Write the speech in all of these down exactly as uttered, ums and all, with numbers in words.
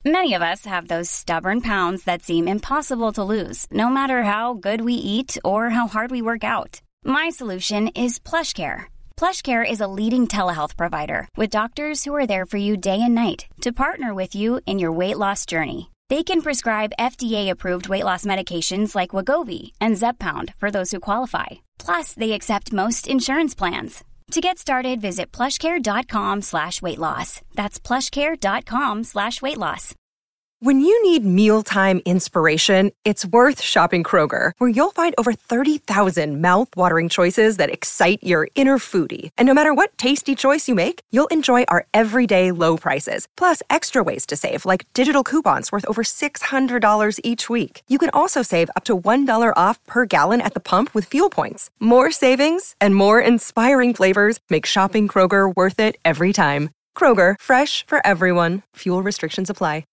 Many of us have those stubborn pounds that seem impossible to lose, no matter how good we eat or how hard we work out. My solution is PlushCare. PlushCare is a leading telehealth provider with doctors who are there for you day and night to partner with you in your weight loss journey. They can prescribe F D A-approved weight loss medications like Wegovy and Zepbound for those who qualify. Plus, they accept most insurance plans. To get started, visit plushcare.com slash weight loss. That's plushcare.com slash weight loss. When you need mealtime inspiration, it's worth shopping Kroger, where you'll find over thirty thousand mouth-watering choices that excite your inner foodie. And no matter what tasty choice you make, you'll enjoy our everyday low prices, plus extra ways to save, like digital coupons worth over six hundred dollars each week. You can also save up to one dollar off per gallon at the pump with fuel points. More savings and more inspiring flavors make shopping Kroger worth it every time. Kroger, fresh for everyone. Fuel restrictions apply.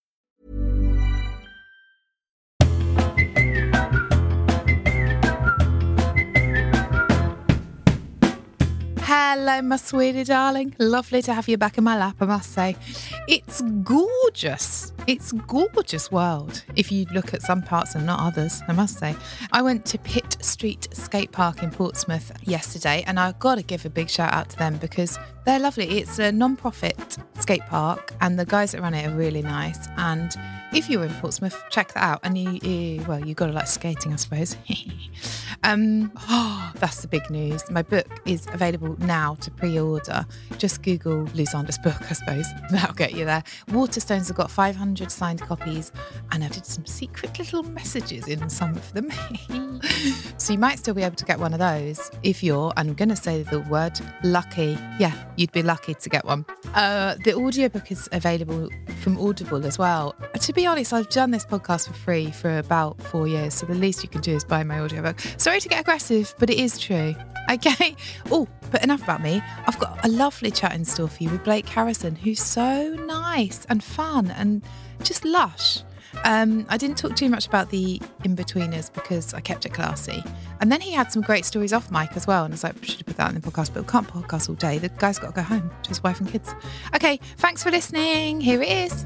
Hello, my sweetie darling. Lovely to have you back in my lap, I must say. It's gorgeous. It's a gorgeous world, if you look at some parts and not others, I must say. I went to Pitt Street Skate Park in Portsmouth yesterday, and I've got to give a big shout out to them because they're lovely. It's a non-profit skate park, and the guys that run it are really nice. And if you're in Portsmouth, check that out. And you, you well, you've got to like skating, I suppose. um, oh, that's the big news. My book is available now to pre-order. Just Google Lusander's book, I suppose. That'll get you there. Waterstones have got five hundred signed copies, and I did some secret little messages in some of them. So you might still be able to get one of those if you're, I'm going to say the word lucky. Yeah, you'd be lucky to get one. Uh, the audiobook is available from Audible as well. To be honest, I've done this podcast for free for about four years, so the least you can do is buy my audiobook. Sorry to get aggressive, but it is true. Okay. Oh, but enough about me. I've got a lovely chat in store for you with Blake Harrison, who's so nice and fun and just lush. Um, I didn't talk too much about the In-Betweeners because I kept it classy. And then he had some great stories off mic as well. And I was like, I should have put that in the podcast, but we can't podcast all day. The guy's got to go home to his wife and kids. Okay, thanks for listening. Here it is.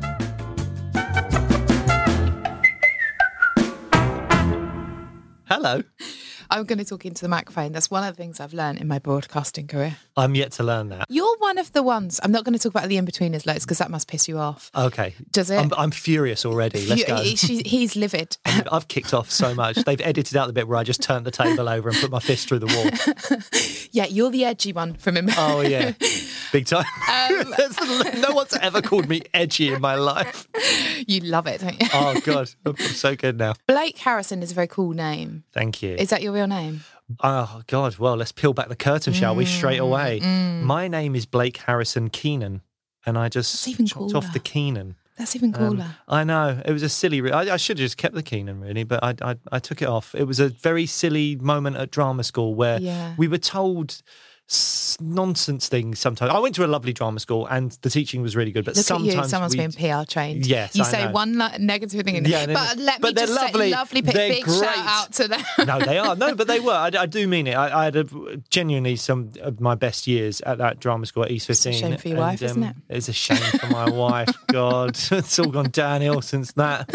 Hello. I'm going to talk into the microphone. That's one of the things I've learned in my broadcasting career. I'm yet to learn that. You're one of the ones. I'm not going to talk about the In-Betweeners loads because that must piss you off. Okay. Does it? I'm, I'm furious already. Let's go. He, she, he's livid. I've, I've kicked off so much. They've edited out the bit where I just turned the table over and put my fist through the wall. Yeah, you're the edgy one from him. Oh, yeah. Big time. Um, no one's ever called me edgy in my life. You love it, don't you? Oh, God. I'm so good now. Blake Harrison is a very cool name. Thank you. Is that your real name? Oh, God. Well, let's peel back the curtain, shall mm, we, straight away. Mm. My name is Blake Harrison Keenan, and I just even chopped cooler. off the Keenan. That's even cooler. Um, I know. It was a silly... Re- I, I should have just kept the Keenan, really, but I, I, I took it off. It was a very silly moment at drama school where yeah. we were told... nonsense things sometimes. I went to a lovely drama school and the teaching was really good, but Look sometimes at you, someone's we... being P R trained. Yes, you I say know. one lo- negative thing, and yeah, but let but me just lovely. say, lovely, big, they're big great. shout out to them. No, they are. No, but they were. I, I do mean it. I, I had a, genuinely some of my best years at that drama school at East fifteen. It's a shame for your and, wife, um, isn't it? It's a shame for my wife. God, it's all gone downhill since that.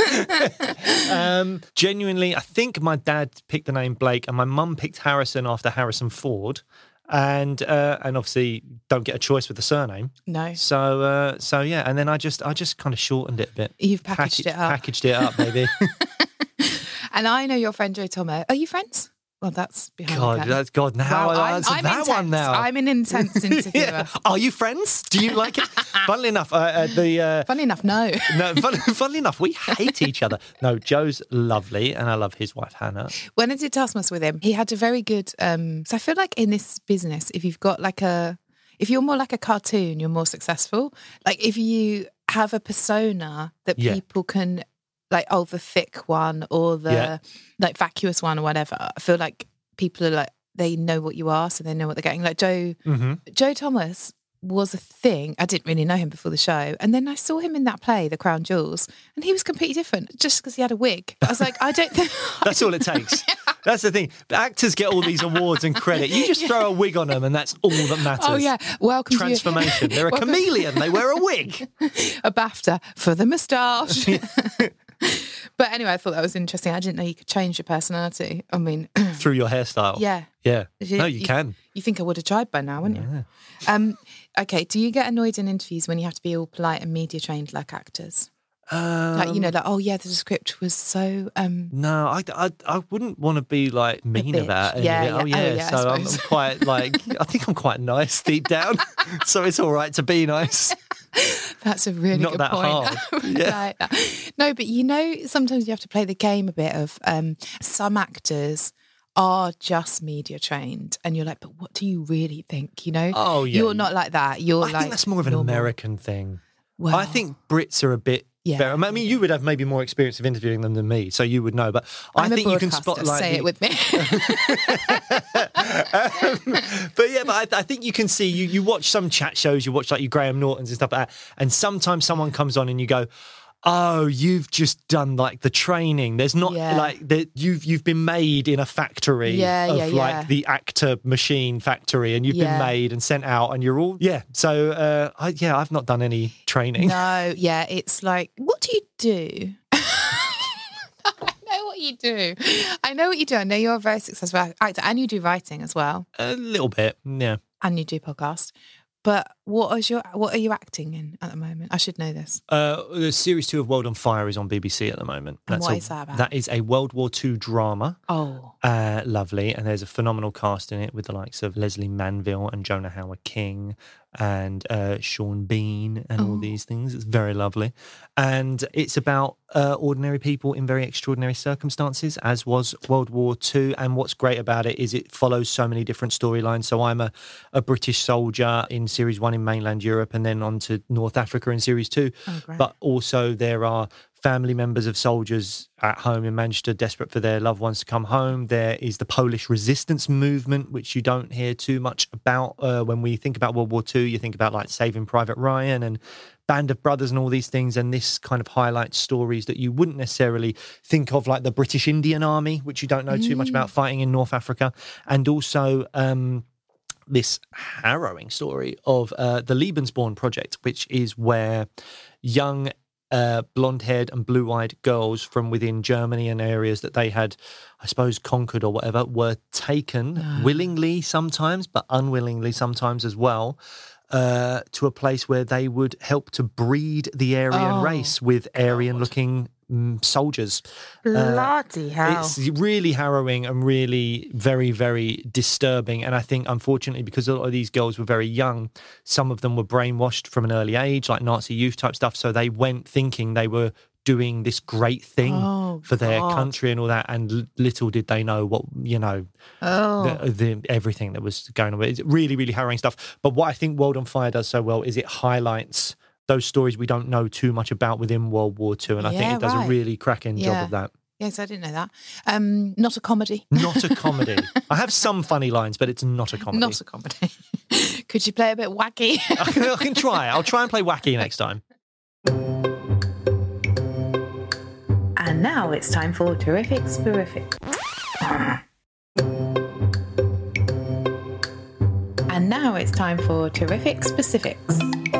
um, genuinely, I think my dad picked the name Blake and my mum picked Harrison after Harrison Ford. And uh, and obviously don't get a choice with the surname. No. So uh, so yeah, and then I just I just kind of shortened it a bit. You've packaged Pack- it up. Packaged it up, maybe. And I know your friend Joe Tomo. Are you friends? Well, that's behind God, the curtain. that's God. Now Wow, I I'm, answered I'm that intense. one. Now I'm an intense interviewer. yeah. Are you friends? Do you like it? Funnily enough, uh, uh, the uh, Funny enough, no. no. Fun, funnily enough, we hate each other. No, Joe's lovely, and I love his wife Hannah. When I did Taskmaster with him, he had a very good. Um, so I feel like in this business, if you've got like a, if you're more like a cartoon, you're more successful. Like if you have a persona that Yeah. people can, like, oh, the thick one or the Yeah. like vacuous one or whatever. I feel like people are like, they know what you are, so they know what they're getting. Like Joe, Mm-hmm. Joe Thomas was a thing. I didn't really know him before the show. And then I saw him in that play, The Crown Jewels, and he was completely different just because he had a wig. I was like, I don't think... That's all it takes. That's the thing. The actors get all these awards and credit. You just throw a wig on them and that's all that matters. Oh, yeah. Welcome Transformation. to They're a chameleon. They wear a wig. A BAFTA for the moustache. But anyway, I thought that was interesting. I didn't know you could change your personality. I mean... Through your hairstyle. Yeah. Yeah. You, no, you, you can. You think I would have tried by now, wouldn't you? Yeah. Um, okay, do you get annoyed in interviews when you have to be all polite and media trained like actors? Um, Like, you know, like, oh, yeah, the script was so... Um, No, I, I, I wouldn't want to be like mean bitch. about it. Yeah, Oh, yeah. yeah. Oh, yeah, I so I'm, I'm suppose. quite like, I think I'm quite nice deep down. So it's all right to be nice. That's a really Not good that point. hard. I really Yeah. like that. No, but you know, sometimes you have to play the game a bit of um, some actors are just media trained and you're like, but what do you really think? You know? Oh, yeah. You're not like that. You're I like... think that's more of an normal. American thing. Well, I think Brits are a bit Yeah. better. I mean, you would have maybe more experience of interviewing them than me, so you would know. But I I'm think a you can broadcaster, spot like say the- it with me. um, but yeah, but I, I think you can see you you watch some chat shows, you watch like your Graham Nortons and stuff like that, and sometimes someone comes on and you go, oh, you've just done like the training. There's not Yeah. like that. You've you've been made in a factory Yeah, of yeah, like yeah. the actor machine factory, and you've Yeah. been made and sent out, and you're all yeah. So uh, I, yeah, I've not done any training. No, yeah, it's like, what do you do? I know what you do. I know what you do. I know you're a very successful actor and you do writing as well. A little bit, yeah. And you do podcast. But what is your what are you acting in at the moment? I should know this. Uh, the series two of World on Fire is on B B C at the moment. And what a, is that about? That is a World War Two drama. Oh. Uh, lovely. And there's a phenomenal cast in it with the likes of Leslie Manville and Jonah Howard King and uh, Sean Bean and all Oh. these things. It's very lovely. And it's about uh, ordinary people in very extraordinary circumstances, as was World War Two. And what's great about it is it follows so many different storylines. So I'm a, a British soldier in series one in mainland Europe and then on to North Africa in series two. Oh, great. But also there are family members of soldiers at home in Manchester desperate for their loved ones to come home. There is the Polish resistance movement, which you don't hear too much about. Uh, when we think about World War Two, you think about like Saving Private Ryan and Band of Brothers and all these things. And this kind of highlights stories that you wouldn't necessarily think of, like the British Indian Army, which you don't know too much about, fighting in North Africa. And also um, this harrowing story of uh, the Lebensborn Project, which is where young Uh, blonde-haired and blue-eyed girls from within Germany and areas that they had, I suppose, conquered or whatever, were taken willingly sometimes, but unwillingly sometimes as well, uh, to a place where they would help to breed the Aryan Oh, race with Aryan-looking mm, soldiers. Bloody hell. It's really harrowing and really very, very disturbing. And I think, unfortunately, because a lot of these girls were very young, some of them were brainwashed from an early age, like Nazi youth type stuff. So they went thinking they were doing this great thing Oh, for their God. country and all that. And l- little did they know what, you know, Oh. the, the, everything that was going on. It's really, really harrowing stuff. But what I think World on Fire does so well is it highlights those stories we don't know too much about within World War Two. And I think Yeah, it does right. a really cracking Yeah. job of that. Yes, I didn't know that. Um, not a comedy. Not a comedy. I have some funny lines, but it's not a comedy. Not a comedy. Could you play a bit wacky? I, can, I can try. I'll try and play wacky next time. And now it's time for Terrific Sporific. And now it's time for Terrific Specifics.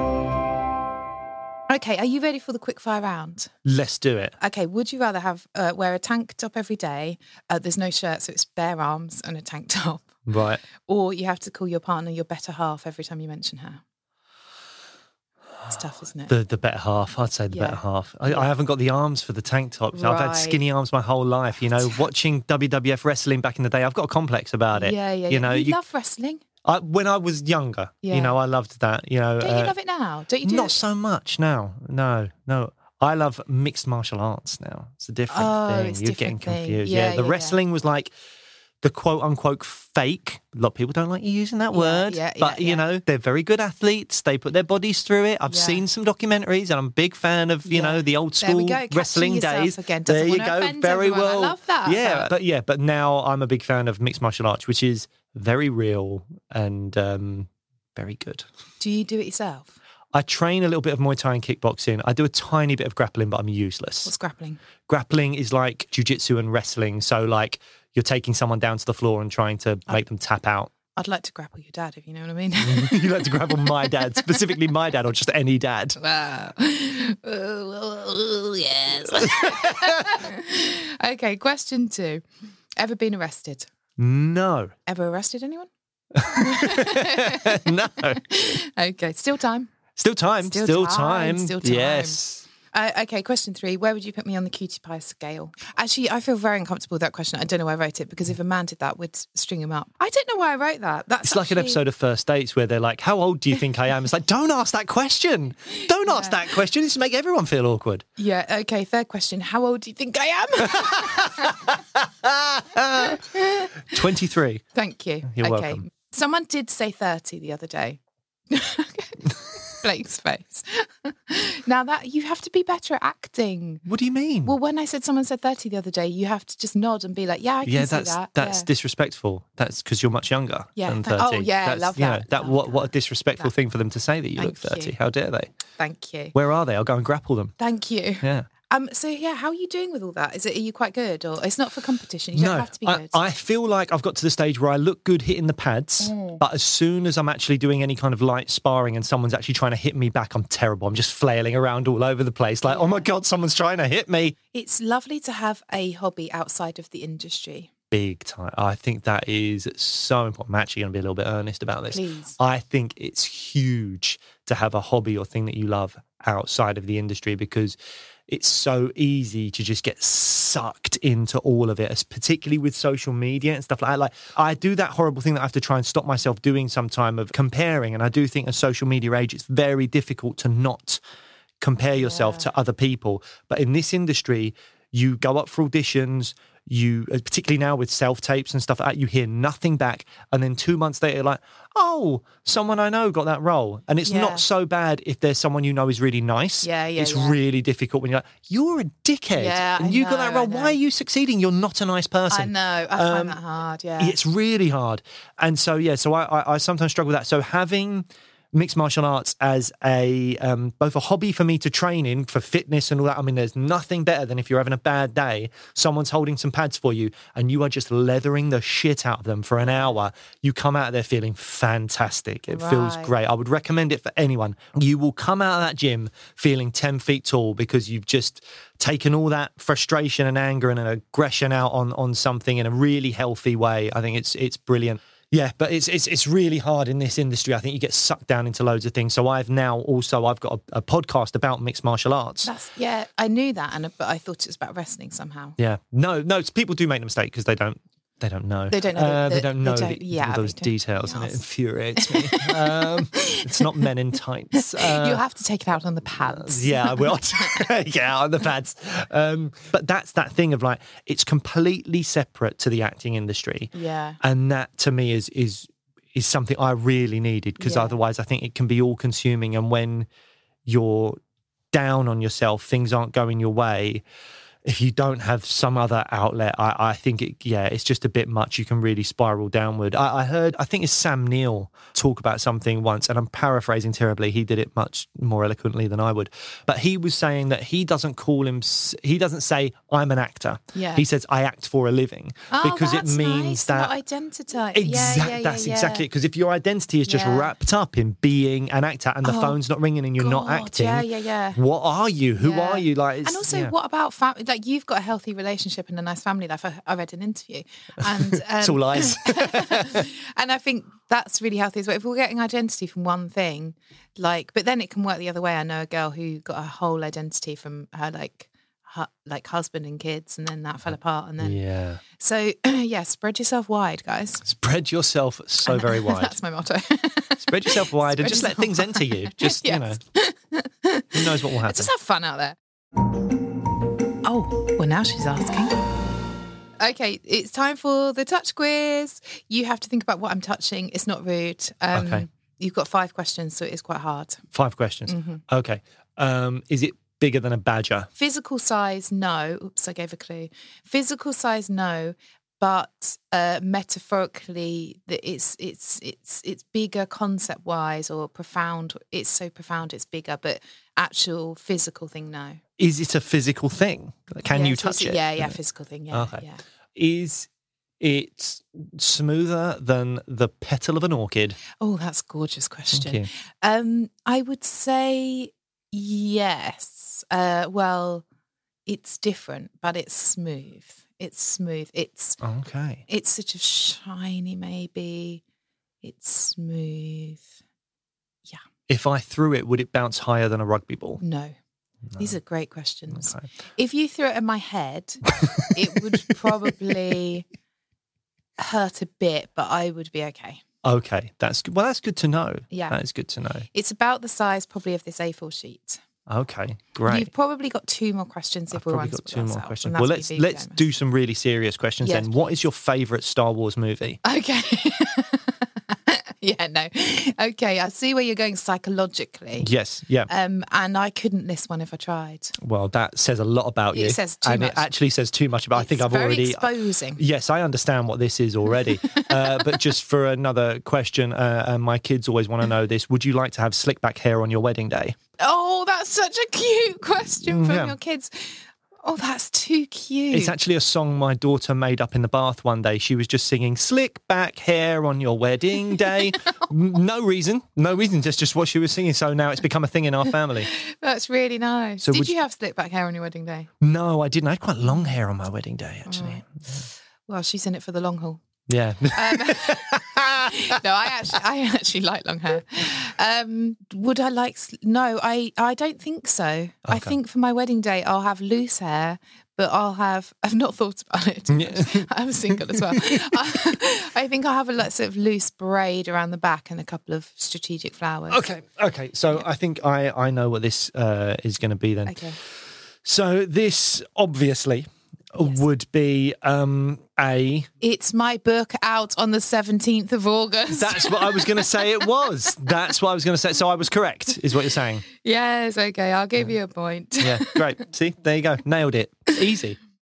Okay, are you ready for the quickfire round? Let's do it. Okay, would you rather have uh, wear a tank top every day? Uh, there's no shirt, so it's bare arms and a tank top. Right. Or you have to call your partner your better half every time you mention her. It's tough, isn't it? The the better half. I'd say the Yeah. better half. I, I haven't got the arms for the tank tops. I've had Right. skinny arms my whole life. You know, watching W W F wrestling back in the day, I've got a complex about it. Yeah, yeah, You yeah. know, you, you- love wrestling. I, when I was younger, Yeah. you know, I loved that. You know, Don't uh, you love it now? Don't you do not it? so much now. No, no. I love mixed martial arts now. It's a different Oh, thing. it's a You're getting different thing. confused. Yeah, Yeah, the yeah, yeah. wrestling was like the quote unquote fake. A lot of people don't like you using that Yeah, word, yeah, but yeah, you yeah. know, they're very good athletes. They put their bodies through it. I've Yeah. seen some documentaries and I'm a big fan of, you Yeah. know, the old There we school go, catching wrestling yourself days. again. Doesn't There you wanna go. offend Very everyone. I well. love that. Yeah, but yeah, but now I'm a big fan of mixed martial arts, which is very real and um, very good. Do you do it yourself? I train a little bit of Muay Thai and kickboxing. I do a tiny bit of grappling, but I'm useless. What's grappling? Grappling is like jiu-jitsu and wrestling. So like you're taking someone down to the floor and trying to make them tap out. I'd like to grapple your dad, if you know what I mean. You like to grapple my dad, specifically my dad, or just any dad? Wow. Yes. Okay, question two. Ever been arrested? No. Ever arrested anyone? No. Okay, still time. Still time. Still Still, time, time. still time. Yes. Uh, okay, question three. Where would you put me on the cutie pie scale? Actually, I feel very uncomfortable with that question. I don't know why I wrote it, because if a man did that, we'd string him up. I don't know why I wrote that. That's It's like an actually- episode of First Dates where they're like, how old do you think I am? It's like, don't ask that question. Don't ask that question. It's to make everyone feel awkward. Yeah, okay, third question. How old do you think I am? twenty-three. Thank you. You're okay. welcome. Someone did say thirty the other day. Blake's face. Now that you have to be better at acting. What do you mean? Well, when I said someone said thirty the other day, you have to just nod and be like, yeah, I can yeah, say that's that. that's yeah. disrespectful. That's because you're much younger Yeah, than th- thirty. oh, yeah, that's, love you know, that, that love what what a that. disrespectful That- thing for them to say that you look Thank thirty. you. How dare they? Thank you. Where are they? I'll go and grapple them. Thank you. Yeah. Um. So yeah, how are you doing with all that? Is it? Are you quite good, or it's not for competition? You don't No, have to be I, good. I feel like I've got to the stage where I look good hitting the pads, Mm. but as soon as I'm actually doing any kind of light sparring and someone's actually trying to hit me back, I'm terrible. I'm just flailing around all over the place like, oh my God, someone's trying to hit me. It's lovely to have a hobby outside of the industry. Big time. I think that is so important. I'm actually going to be a little bit earnest about this. Please. I think it's huge to have a hobby or thing that you love outside of the industry, because it's so easy to just get sucked into all of it, particularly with social media and stuff like that. Like, I do that horrible thing that I have to try and stop myself doing sometime of comparing. And I do think in social media age, it's very difficult to not compare yourself Yeah. to other people. But in this industry, you go up for auditions, you, particularly now with self-tapes and stuff like that, you hear nothing back. And then two months later, you're like, oh, someone I know got that role. And it's Yeah. not so bad if there's someone you know is really nice. Yeah, yeah, It's yeah. really difficult when you're like, you're a dickhead. Yeah, and I you got that know, role. I know. Why are you succeeding? You're not a nice person. I know. I Um, find that hard. Yeah. It's really hard. And so, yeah, so I, I, I sometimes struggle with that. So having mixed martial arts as a um, both a hobby for me to train in for fitness and all that. I mean, there's nothing better than if you're having a bad day, someone's holding some pads for you and you are just leathering the shit out of them for an hour. You come out of there feeling fantastic. It feels Right. great. I would recommend it for anyone. You will come out of that gym feeling ten feet tall because you've just taken all that frustration and anger and an aggression out on, on something in a really healthy way. I think it's it's brilliant. Yeah, but it's it's it's really hard in this industry. I think you get sucked down into loads of things. So I've now also I've got a, a podcast about mixed martial arts. That's, yeah, I knew that, and but I thought it was about wrestling somehow. Yeah, no, no. It's, people do make the mistake because they don't they don't know. They don't know Uh, the- they don't they know don't- the- yeah, all those they don't. details, and it Yes. infuriates me. um, it's not Men in Tights. Uh, You'll have to take it out on the pads. Yeah, I will. Yeah, on the pads. Um, but that's that thing of like, it's completely separate to the acting industry. Yeah. And that to me is is is something I really needed, because Yeah. otherwise I think it can be all consuming. And when you're down on yourself, things aren't going your way, if you don't have some other outlet, I, I think it, yeah, it's just a bit much. You can really spiral downward. I, I heard, I think it's Sam Neill talk about something once, and I'm paraphrasing terribly. He did it much more eloquently than I would. But he was saying that he doesn't call him, he doesn't say, I'm an actor. Yeah. He says, I act for a living. Oh, because that's it means nice. that. Not identity. Exactly. Yeah, yeah, yeah, That's yeah. exactly it. Because if your identity is just Yeah. wrapped up in being an actor and the Oh, phone's not ringing and you're not God, acting, yeah, yeah, yeah. what are you? Who Yeah. are you? Like, it's, And also, yeah. what about family? Like, you've got a healthy relationship and a nice family life. I, I read an interview, and um, It's all lies. and I think that's really healthy as well. If we're getting identity from one thing, like, but then it can work the other way. I know a girl who got a whole identity from her like, hu- like husband and kids, and then that fell apart. And then, Yeah. so yeah, spread yourself wide, guys. Spread yourself so very wide. That's my motto. Spread yourself wide and Spread just let yourself things enter you. Just, Yes. you know, who knows what will happen. Just have fun out there. Oh, well, now she's asking. Okay, it's time for the touch quiz. You have to think about what I'm touching. It's not rude. Um, Okay. You've got five questions, so it is quite hard. Five questions. Mm-hmm. Okay. Um, is it bigger than a badger? Physical size, no. Oops, I gave a clue. Physical size, no. But uh, metaphorically, the- it's it's it's it's bigger concept wise or profound. It's so profound, it's bigger. But actual physical thing, no. Is it a physical thing? Can Yeah, you it's touch phys- it? Yeah, yeah, physical thing. Yeah, Okay. yeah. Is It's smoother than the petal of an orchid. Oh, that's a gorgeous question. Thank you. Um, I would say yes. Uh, well, it's different, but it's smooth. It's smooth. It's Okay. it's sort of shiny, maybe. It's smooth. Yeah. If I threw it, would it bounce higher than a rugby ball? No. These are great questions. Okay. If you threw it at my head, it would probably hurt a bit, but I would be okay. Okay, that's good. Well, that's good to know. Yeah. That is good to know. It's about the size probably of this A four sheet. Okay, great. You've probably got two more questions if I've we're probably honest got with two more ourselves, questions. and that's Well, what let's you do, let's Gemma. do some really serious questions Yes, then. What is your favourite Star Wars movie? Okay. Yeah, no. Okay, I see where you're going psychologically. Yes, yeah. Um, and I couldn't list one if I tried. Well, that says a lot about It you. says too and much. it actually says too much about. I think It's I've very already. exposing. Yes, I understand what this is already. uh, but just for another question, uh, and my kids always want to know this: would you like to have slick back hair on your wedding day? Oh, that's such a cute question from Yeah. your kids. Oh, that's too cute. It's actually a song my daughter made up in the bath one day. She was just singing "Slick back hair on your wedding day." M- no reason, no reason. Just just what she was singing. So now it's become a thing in our family. That's really nice. So Did would you you- have slick back hair on your wedding day? No, I didn't. I had quite long hair on my wedding day, actually. Well, she's in it for the long haul. Yeah. No, I actually, I actually like long hair. Um, would I like? s- No, I, I don't think so. I Okay. think for my wedding day, I'll have loose hair, but I'll have. I've not thought about it. Yeah. I'm single as well. I think I'll have a like, sort of loose braid around the back and a couple of strategic flowers. Okay. Okay. So I think I I know what this uh, is going to be then. Okay. So this obviously Yes. would be um, a. It's my book out on the seventeenth of August. That's what I was going to say. It was. That's what I was going to say. So I was correct, is what you're saying. Yes. Okay. I'll give you a point. Yeah. Great. See, there you go. Nailed it. Easy.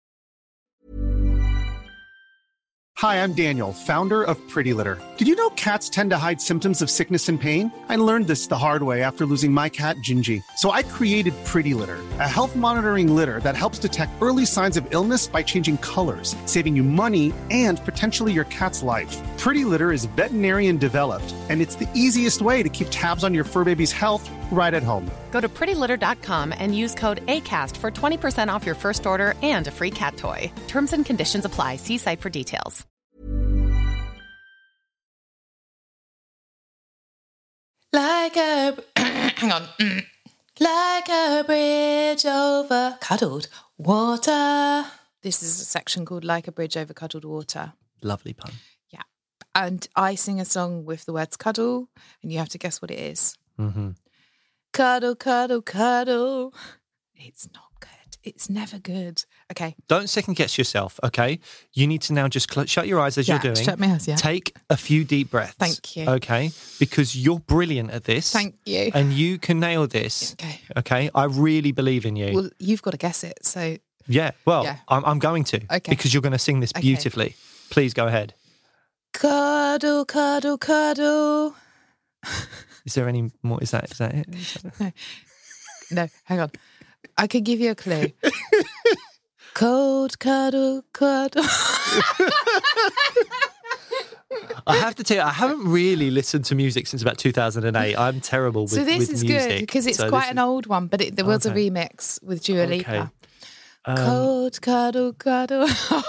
Hi, I'm Daniel, founder of Pretty Litter. Did you know cats tend to hide symptoms of sickness and pain? I learned this the hard way after losing my cat, Gingy. So I created Pretty Litter, a health monitoring litter that helps detect early signs of illness by changing colors, saving you money and potentially your cat's life. Pretty Litter is veterinarian developed, and it's the easiest way to keep tabs on your fur baby's health right at home. Go to pretty litter dot com and use code ACAST for twenty percent off your first order and a free cat toy. Terms and conditions apply. See site for details. Like a hang on, Mm. like a bridge over cuddled water. This is a section called "Like a Bridge Over Cuddled Water." Lovely pun. Yeah, and I sing a song with the words "cuddle," and you have to guess what it is. Mm-hmm. Cuddle, cuddle, cuddle. It's not good. It's never good. Okay. Don't second guess yourself, okay? You need to now just cl- shut your eyes as Yeah, you're doing. shut my eyes, yeah. Take a few deep breaths. Thank you. Okay? Because you're brilliant at this. Thank you. And you can nail this. Okay. Okay? I really believe in you. Well, you've got to guess it. So yeah, well, Yeah. I'm, I'm going to. Okay. Because you're going to sing this Okay. beautifully. Please go ahead. cuddle, cuddle, cuddle. Is there any more? Is that, is that it? Is that it? No, hang on. I could give you a clue. Cold cuddle, cuddle. I have to tell you, I haven't really listened to music since about two thousand eight. I'm terrible with, So this with is music. good because it's So quite this an is- old one, but it, there was Okay. a remix with Dua Lipa. Okay. Um, Cold cuddle, cuddle.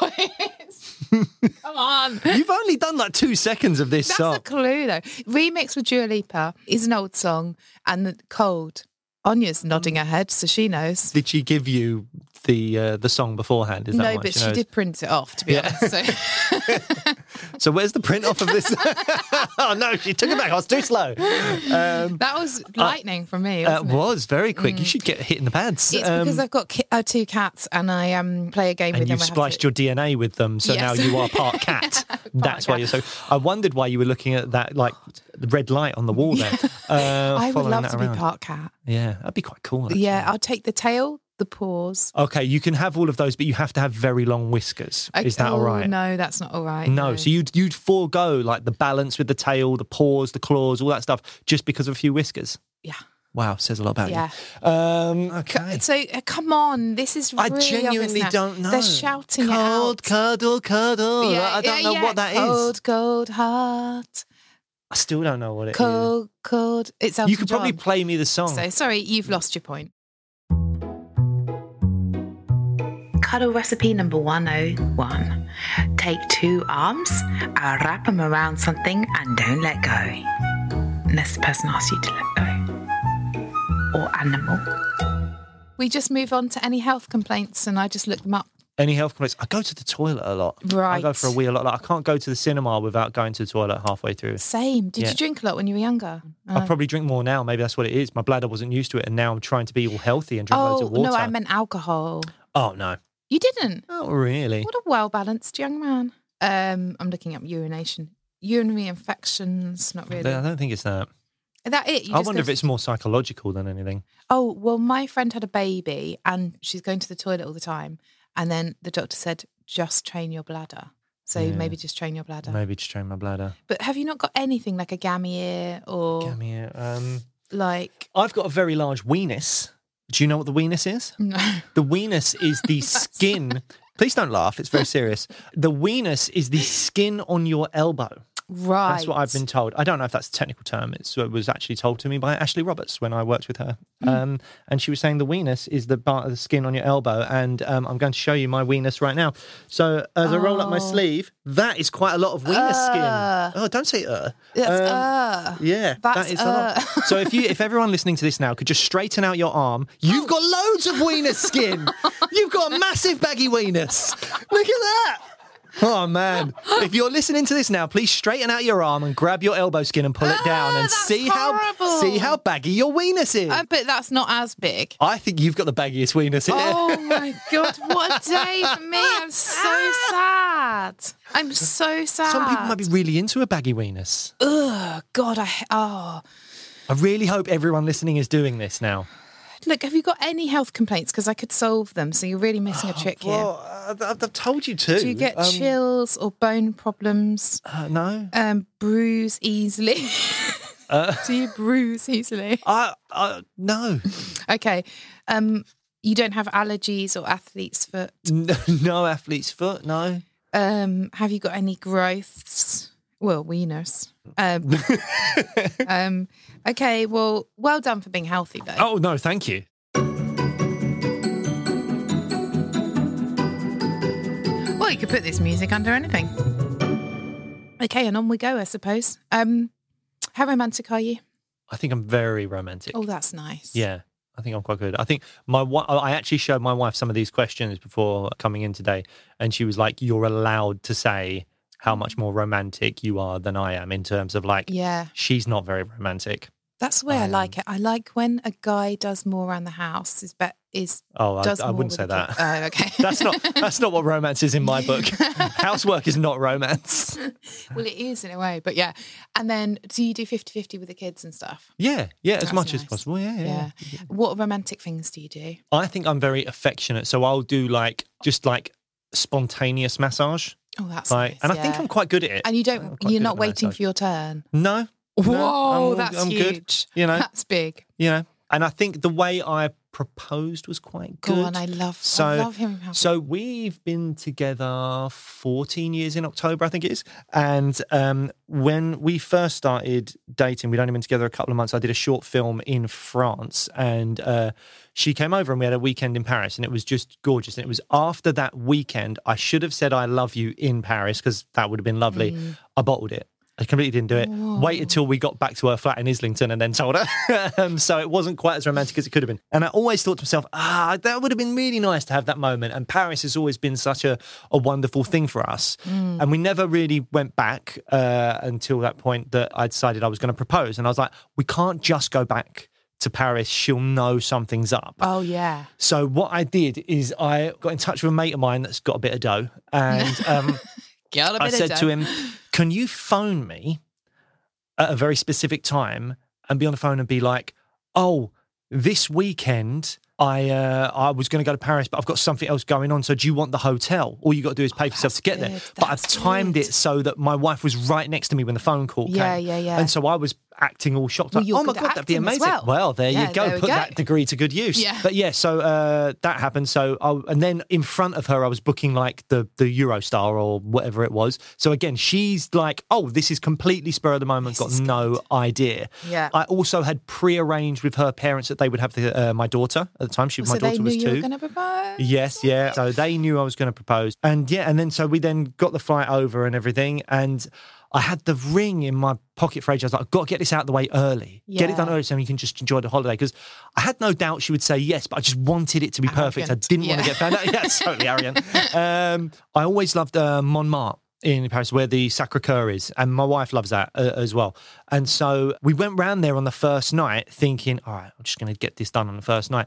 Come on. You've only done like two seconds of this That's song. a clue, though. Remix with Dua Lipa is an old song, and the cold. Anya's nodding her head, so she knows. Did she give you the uh, the song beforehand? Is that No, why but she knows? did print it off, to be Yeah. honest. So. So where's the print off of this? Oh no, she took it back. I was too slow. Um, That was lightning from me, uh, wasn't it? was very quick. You should get hit in the pads. It's Um, because I've got ki- uh, two cats and I um, play a game and with you've them. I have spliced to- your D N A with them, so Yes. now you are part cat. That's why cat. you're so. I wondered why you were looking at that, like the red light on the wall there. Uh, I would following love that to around. be part cat. Yeah, that'd be quite cool. Actually. Yeah, I'll take the tail, the paws. Okay, you can have all of those, but you have to have very long whiskers. I- Is that oh, all right? No, that's not all right. No, so you'd you'd forego like the balance with the tail, the paws, the claws, all that stuff, just because of a few whiskers. Yeah. Wow, says a lot about Yeah. you. Um, okay. So uh, come on, this is I really genuinely obvious now. don't know. They're shouting cold, it out. cuddle, cuddle. I don't yeah, know yeah. what that is. Cold, cold heart. I still don't know what it is. Cold, cold. It's Elton You could probably John. play me the song. So sorry, you've lost your point. Cuddle recipe number one oh one. Take two arms, uh, wrap them around something and don't let go. Unless the person asks you to let go. Or animal. We just move on to any health complaints and I just look them up. Any health complaints? I go to the toilet a lot. Right. I go for a wee a lot. Like, I can't go to the cinema without going to the toilet halfway through. Same. Did Yeah. you drink a lot when you were younger? Uh, I probably drink more now. Maybe that's what it is. My bladder wasn't used to it, and now I'm trying to be all healthy and drink loads oh, of water. no, I meant alcohol. Oh, no. You didn't? Not really. What a well-balanced young man. Um, I'm looking up urination. Urinary infections, not really. I don't think it's that. Is that it? You I just wonder go if it's more psychological than anything. Oh, well, my friend had a baby and she's going to the toilet all the time. And then the doctor said, just train your bladder. So Yeah. maybe just train your bladder. Maybe just train my bladder. But have you not got anything like a gammy ear or Come here. Um, like... I've got a very large weenus. Do you know what the weenus is? No. The weenus is the skin. Please don't laugh. It's very serious. The weenus is the skin on your elbow. Right. That's what I've been told. I don't know if that's a technical term. It's, it was actually told to me by Ashley Roberts when I worked with her. Mm. Um, and she was saying the weenus is the part of the skin on your elbow. And um, I'm going to show you my weenus right now. So as I roll up my Oh. sleeve, that is quite a lot of weenus Uh. skin. Oh, don't say uh. That's, Um, uh, Yeah, That's, that is a lot. uh. So if you, if everyone listening to this now could just straighten out your arm, you've got loads of weenus skin. You've got a massive baggy weenus. Look at that. Oh, man. If you're listening to this now, please straighten out your arm and grab your elbow skin and pull it down Ah, and that's see how horrible. see how baggy your weenus is. Uh, but that's not as big. I think you've got the baggiest weenus here. Oh my God, what a day for me. I'm so sad. I'm so sad. Some people might be really into a baggy weenus. Ugh, God, I... Oh. I really hope everyone listening is doing this now. Look, have you got any health complaints? Because I could solve them, so you're really missing a trick here. Well, I've, I've told you to. Do you get Um, chills or bone problems? Uh, no. Um, bruise easily? Uh, Do you bruise easily? I, I, no. Okay. Um, you don't have allergies or athlete's foot? no. No athlete's foot, no. Um, have you got any growths? Well, wieners. Um, um, okay, well, well done for being healthy, though. Oh, no, thank you. Well, you could put this music under anything. Okay, and on we go, I suppose. Um, how romantic are you? I think I'm very romantic. Oh, that's nice. Yeah, I think I'm quite good. I think my wi- I actually showed my wife some of these questions before coming in today, and she was like, "You're allowed to say how much more romantic you are than I am in terms of like." Yeah. She's not very romantic. That's the way I Um, like it. I like when a guy does more around the house. Is bet is Oh, I, does I more wouldn't with say the that. kid. Oh, okay. That's not that's not what romance is in my book. Housework is not romance. Well, it is in a way, but yeah. And then, do you do fifty-fifty with the kids and stuff? Yeah, yeah, as That's much as nice. possible. Yeah, yeah. Yeah. What romantic things do you do? I think I'm very affectionate, so I'll do like just like spontaneous massage. Oh, that's Like, nice. and I think yeah. I'm quite good at it. And you I'm don't. quite You're good not at waiting massage. for your turn. No. Whoa, No, I'm- that's I'm huge. good, you know. That's big. You know, and I think the way I proposed was quite good. Go on, I love. So, I love him. so we've been together fourteen years in October, I think it is. And um, when we first started dating, we'd only been together a couple of months. I did a short film in France, and uh, she came over and we had a weekend in Paris, and it was just gorgeous. And it was after that weekend, I should have said I love you in Paris because that would have been lovely. Mm. I bottled it. I completely didn't do it. Whoa. Waited till we got back to her flat in Islington and then told her. um, so it wasn't quite as romantic as it could have been. And I always thought to myself, ah, that would have been really nice to have that moment. And Paris has always been such a, a wonderful thing for us. Mm. And we never really went back uh, until that point that I decided I was going to propose. And I was like, we can't just go back to Paris. She'll know something's up. Oh yeah. So what I did is I got in touch with a mate of mine that's got a bit of dough. And um, Get a bit I of said dough. to him, can you phone me at a very specific time and be on the phone and be like, oh, this weekend I uh, I was going to go to Paris, but I've got something else going on. So do you want the hotel? All you got to do is pay for yourself to get good. there. But I've That's timed good. it so that my wife was right next to me when the phone call Yeah, came. yeah, yeah. And so I was acting all shocked. Well, like, you're oh my good God, at that'd be acting as amazing. well. there Yeah, you go. there we Put go. that degree to good use. Yeah. But yeah, so uh, that happened. So I, and then in front of her, I was booking like the, the Eurostar or whatever it was. So again, she's like, oh, this is completely spur of the moment, This got is no idea. Yeah. I also had pre-arranged with her parents that they would have the, uh, my daughter at the time. She, So my daughter they knew was you two. were going to propose? Yes, yeah. So they knew I was going to propose. And yeah, and then so we then got the flight over and everything. And I had the ring in my pocket for ages. I was like, I've got to get this out of the way early. Get it done Yeah. early so you can just enjoy the holiday. Because I had no doubt she would say yes, but I just wanted it to be perfect. I Arrogant. didn't want to Yeah. get found out. Yeah, it's totally arrogant. Um, I always loved uh, Montmartre in Paris, where the Sacre-Cœur is, and my wife loves that uh, as well. And so we went round there on the first night thinking, all right, I'm just going to get this done on the first night.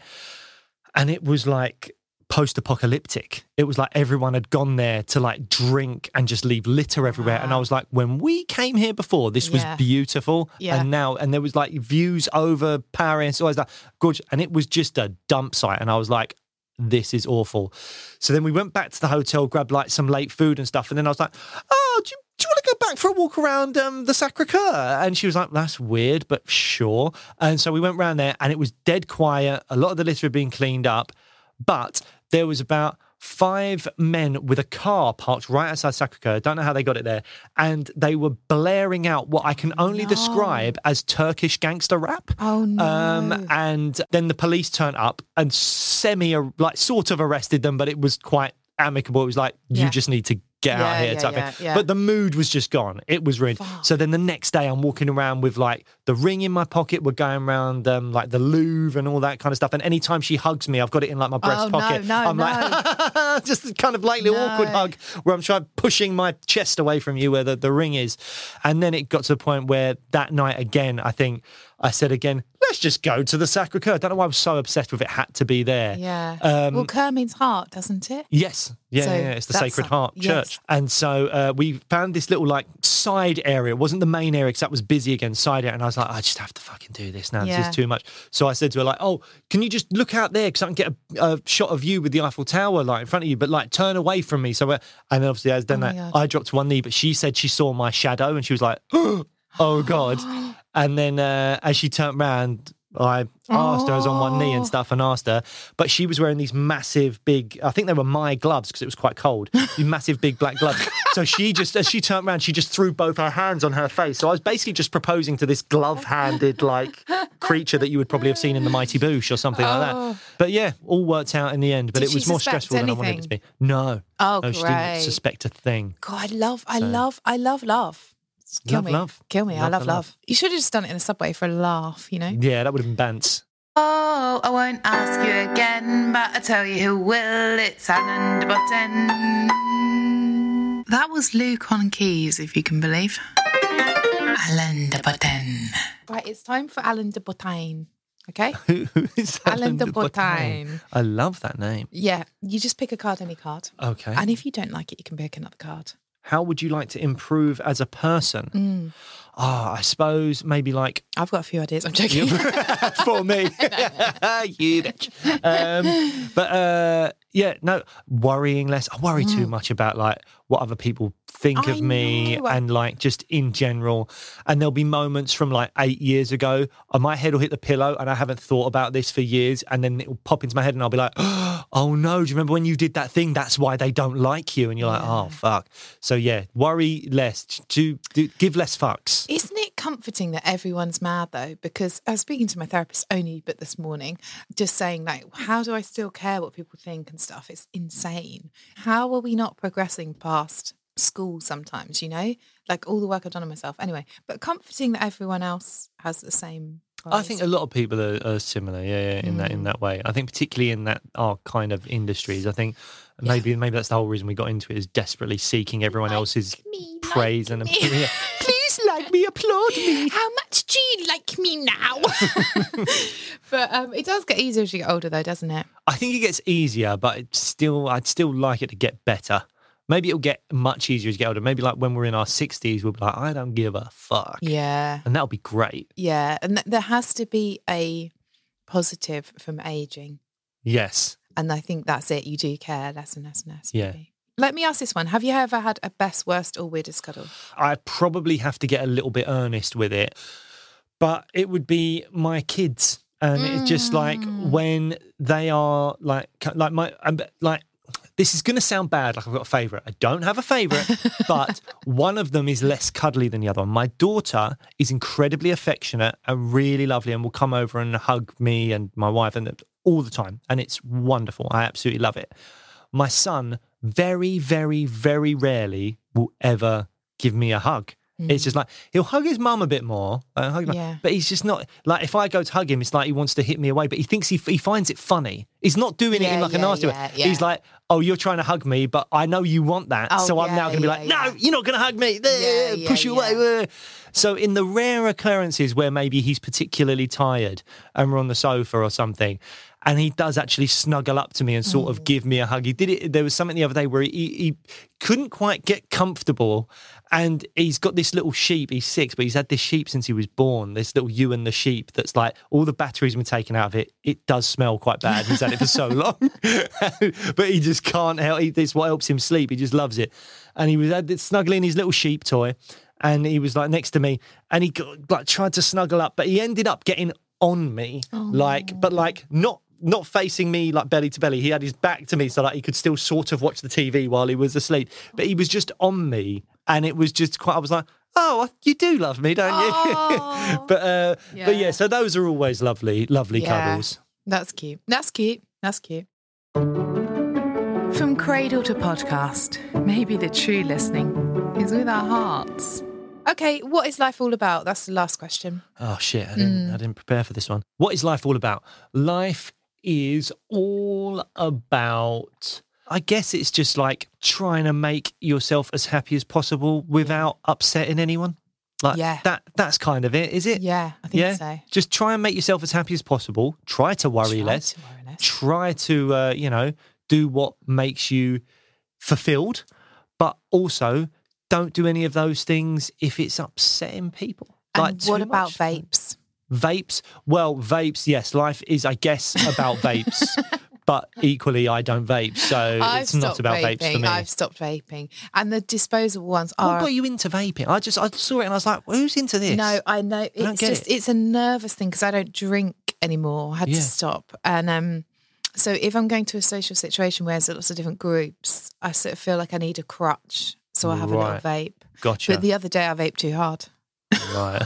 And it was like post-apocalyptic. It was like everyone had gone there to like drink and just leave litter everywhere. And I was like, when we came here before, this was Yeah. beautiful. Yeah. And now, and there was like views over Paris, always like gorgeous. And it was just a dump site. And I was like, this is awful. So then we went back to the hotel, grabbed like some late food and stuff. And then I was like, oh, do you, do you want to go back for a walk around um, the Sacre-Cœur? And she was like, that's weird, but sure. And so we went round there and it was dead quiet. A lot of the litter had been cleaned up, but there was about five men with a car parked right outside Sacre-Cœur. Don't know how they got it there. And they were blaring out what I can only No. describe as Turkish gangster rap. Oh, no. Um, and then the police turned up and semi, like sort of arrested them, but it was quite amicable. It was like, you Yeah. just need to get out Yeah, here yeah, type yeah, thing. yeah. But the mood was just gone. It was ruined. Fuck. So then the next day I'm walking around with like the ring in my pocket. We're going around um, like the Louvre and all that kind of stuff. And anytime she hugs me, I've got it in like my breast Oh, no, pocket. no, I'm no. like, just kind of like little No. awkward hug where I'm trying pushing my chest away from you where the, the ring is. And then it got to the point where that night again, I think I said again, let's just go to the Sacre-Cœur. I don't know why I was so obsessed with it had to be there. Yeah. Um, well, Cœur means heart, doesn't it? Yes. Yeah, So yeah, yeah, it's the that's Sacred a- Heart yes. Church. And so uh, we found this little like side area. It wasn't the main area because that was busy again, side area. And I was like, I just have to fucking do this now. Yeah. This is too much. So I said to her like, oh, can you just look out there because I can get a, a shot of you with the Eiffel Tower like in front of you, but like turn away from me. So, uh, and then obviously as done Oh my that, God. I dropped to one knee, but she said she saw my shadow and she was like, oh God. And then uh, as she turned around, I asked her, I was on one knee and stuff and asked her, but she was wearing these massive big, I think they were my gloves because it was quite cold, these massive big black gloves. So she just, as she turned around, she just threw both her hands on her face. So I was basically just proposing to this glove-handed like creature that you would probably have seen in the Mighty Boosh or something like Oh. that. But yeah, all worked out in the end, but Did it was she more suspect stressful than I wanted it to be. anything? No. Oh, no, she great. didn't suspect a thing. God, I love, I So- love, I love love. Kill Love, me. love. Kill me. I Love love the love. love. You should have just done it in a subway for a laugh, you know? Yeah, that would have been bants. Oh, I won't ask you again, but I tell you who will. It's Alan de Botton. That was Luke on keys, if you can believe. Alan de Botton. Right, it's time for Alan de Botton. Okay? Who, who is Alan de Botton? Botton. I love that name. Yeah, you just pick a card, any card. Okay. And if you don't like it, you can pick another card. How would you like to improve as a person? Mm. Ah, I suppose maybe like I've got a few ideas. I'm joking. for me. You bitch. Um, but uh, yeah, no, worrying less. I worry too much about like what other people think I of me know. and like just in general. And there'll be moments from like eight years ago, uh, my head will hit the pillow and I haven't thought about this for years. And then it'll pop into my head and I'll be like, oh no, do you remember when you did that thing? That's why they don't like you. And you're like, oh fuck. So yeah, worry less. Do, do give less fucks. Isn't it comforting that everyone's mad though? Because I was speaking to my therapist only but this morning, just saying like, how do I still care what people think and stuff? It's insane. How are we not progressing past school sometimes, you know? Like all the work I've done on myself. Anyway, but comforting that everyone else has the same I think a lot of people are, are similar, yeah, yeah, in Mm. that in that way. I think particularly in that our kind of industries. I think maybe maybe that's the whole reason we got into it is desperately seeking everyone else's me, praise like and me. yeah. Please like me, applaud me. How much do you like me now? But um, it does get easier as you get older though, doesn't it? I think it gets easier, but it's still, I'd still like it to get better. Maybe it'll get much easier as you get older. Maybe like when we're in our sixties, we'll be like, I don't give a fuck. Yeah. And that'll be great. Yeah. And th- there has to be a positive from aging. Yes. And I think that's it. You do care less and less and less. Yeah. Maybe. Let me ask this one. Have you ever had a best, worst or weirdest cuddle? I probably have to get a little bit earnest with it, but it would be my kids. And mm. it's just like when they are like, like my, like, this is going to sound bad, like I've got a favourite. I don't have a favourite, but one of them is less cuddly than the other one. My daughter is incredibly affectionate and really lovely and will come over and hug me and my wife and all the time. And it's wonderful. I absolutely love it. My son very, very, very rarely will ever give me a hug. Mm. It's just like, he'll hug his mum a bit more, uh, hug yeah. but he's just not, like, if I go to hug him, it's like he wants to hit me away, but he thinks he he finds it funny. He's not doing yeah, it in like yeah, a nasty yeah, way. yeah. He's like, oh, you're trying to hug me, but I know you want that, oh, so I'm yeah, now going to be yeah, like, yeah. no, you're not going to hug me, Yeah, yeah, push you yeah. away. So in the rare occurrences where maybe he's particularly tired and we're on the sofa or something, and he does actually snuggle up to me and sort mm. of give me a hug. He did it. There was something the other day where he, he couldn't quite get comfortable, and he's got this little sheep. He's six, but he's had this sheep since he was born. This little you and the sheep. That's like all the batteries been taken out of it. It does smell quite bad. He's had it for so long, but he just can't help. He, this is what helps him sleep. He just loves it. And he was had this snuggling his little sheep toy, and he was like next to me, and he got, like tried to snuggle up, but he ended up getting on me, oh. like, but like not. Not facing me like belly to belly. He had his back to me so that he could still sort of watch the T V while he was asleep. But he was just on me, and it was just quite. I was like, "Oh, you do love me, don't you?" Oh. but uh, yeah. but yeah. So those are always lovely, lovely yeah. cuddles. That's cute. That's cute. That's cute. From cradle to podcast, maybe the true listening is with our hearts. Okay, what is life all about? That's the last question. Oh shit! I didn't. Mm. I didn't prepare for this one. What is life all about? Life is all about, I guess it's just like trying to make yourself as happy as possible without upsetting anyone. Like yeah. that that's kind of it, is it? Yeah, I think yeah? so. Just try and make yourself as happy as possible. Try to worry try less. To worry less. Try to uh, you know, do what makes you fulfilled, but also don't do any of those things if it's upsetting people. And like what too about much. vapes? Vapes, well, vapes, yes, life is, I guess, about vapes, but equally I don't vape, so I've it's not about vaping. vapes for me. I've stopped vaping. And the disposable ones are... What got you into vaping? I just, I saw it and I was like, well, who's into this? No, I know. It's I don't get just, it. it's a nervous thing because I don't drink anymore. I had Yeah. to stop. And um, so if I'm going to a social situation where there's lots of different groups, I sort of feel like I need a crutch. So I have a Right. little vape. Gotcha. But the other day I vaped too hard. Right.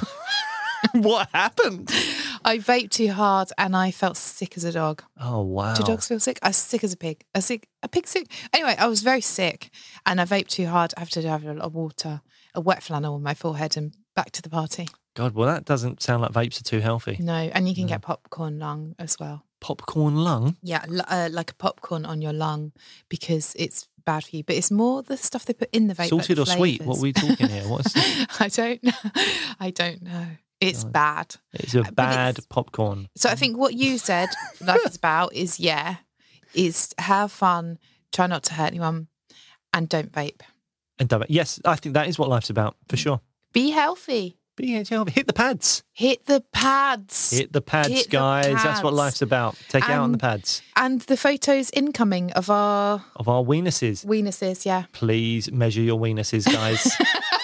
What happened? I vaped too hard and I felt sick as a dog. Oh, wow. Do dogs feel sick? I was sick as a pig. A sick, a pig sick. Anyway, I was very sick and I vaped too hard. I have to have a lot of water, a wet flannel on my forehead and back to the party. God, well, that doesn't sound like vapes are too healthy. No, and you can No. get popcorn lung as well. Popcorn lung? Yeah, l- uh, like a popcorn on your lung because it's bad for you. But it's more the stuff they put in the vape. Salted like or sweet? What are we talking here? What's I don't know. I don't know. It's No. bad. It's a But bad it's- popcorn. So I think what you said life is about is, yeah, is have fun, try not to hurt anyone, and don't vape. And don't- yes, I think that is what life's about, for sure. Be healthy. Be healthy. Hit the pads. Hit the pads. Hit the pads, Hit the guys. That's what pads. life's about. Take it out on the And- pads. And the photos incoming of our Of our weenuses. weenuses, yeah. Please measure your weenuses, guys.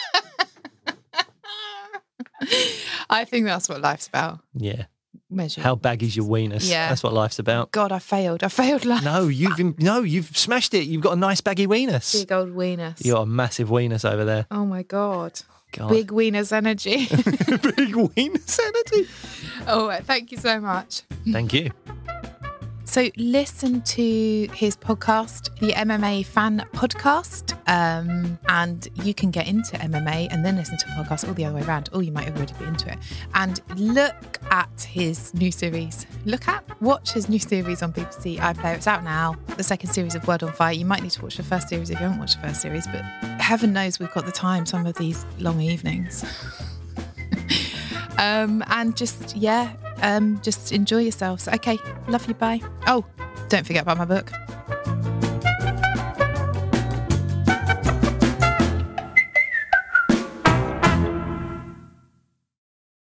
I think that's what life's about. Yeah. Measure. How baggy's your weenus? Yeah. That's what life's about. God, I failed. I failed life. No, you've been, no, you've smashed it. You've got a nice baggy weenus. Big old weenus. You got a massive weenus over there. Oh my God. God. Big weenus energy. Big weenus energy. Oh, thank you so much. Thank you. So listen to his podcast, the M M A Fan Podcast, um, and you can get into M M A and then listen to the podcast all the other way around, or you might already be into it. And look at his new series. Look at, watch his new series on B B C iPlayer. It's out now, the second series of Word on Fire. You might need to watch the first series if you haven't watched the first series, but heaven knows we've got the time some of these long evenings. um, and just, yeah, um, just enjoy yourselves. Okay, love you, bye. Oh, don't forget about my book.